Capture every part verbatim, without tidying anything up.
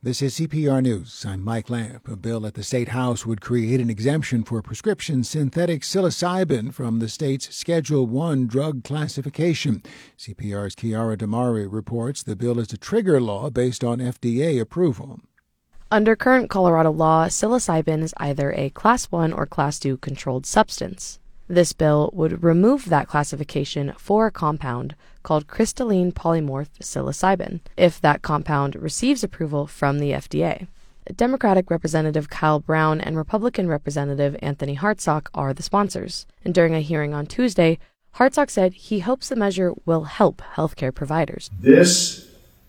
This is C P R News. I'm Mike Lamp. A bill at the State House would create an exemption for prescription synthetic psilocybin from the state's Schedule one drug classification. C P R's Chiara Damari reports the bill is a trigger law based on F D A approval. Under current Colorado law, psilocybin is either a Class one or Class two controlled substance. This bill would remove that classification for a compound called crystalline polymorph psilocybin if that compound receives approval from the F D A. Democratic Representative Kyle Brown and Republican Representative Anthony Hartsock are the sponsors. And during a hearing on Tuesday, Hartsock said he hopes the measure will help healthcare providers. This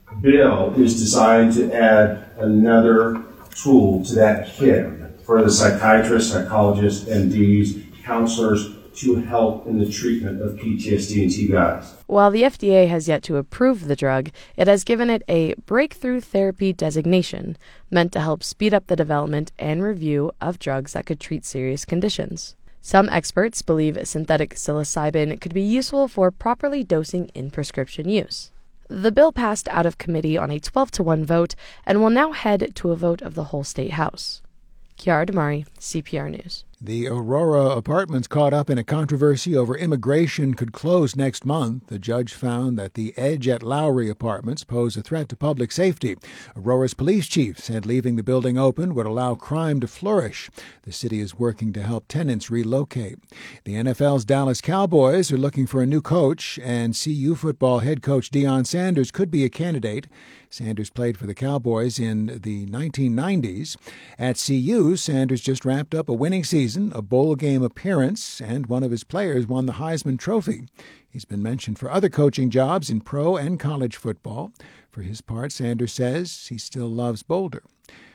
bill is designed to add another tool to that kit for the psychiatrists, psychologists, M Ds, counselors to help in the treatment of P T S D and T B Is. While the F D A has yet to approve the drug, it has given it a breakthrough therapy designation meant to help speed up the development and review of drugs that could treat serious conditions. Some experts believe synthetic psilocybin could be useful for properly dosing in prescription use. The bill passed out of committee on a twelve to one vote and will now head to a vote of the whole state house. Chiara Damari, C P R News. The Aurora apartments caught up in a controversy over immigration could close next month. The judge found that the Edge at Lowry apartments pose a threat to public safety. Aurora's police chief said leaving the building open would allow crime to flourish. The city is working to help tenants relocate. The N F L's Dallas Cowboys are looking for a new coach, and C U football head coach Deion Sanders could be a candidate. Sanders played for the Cowboys in the nineteen nineties. At C U, Sanders just wrapped up a winning season, a bowl game appearance, and one of his players won the Heisman Trophy. He's been mentioned for other coaching jobs in pro and college football. For his part, Sanders says he still loves Boulder.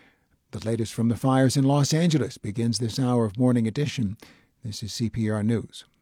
The latest from the fires in Los Angeles begins this hour of Morning Edition. This is C P R News.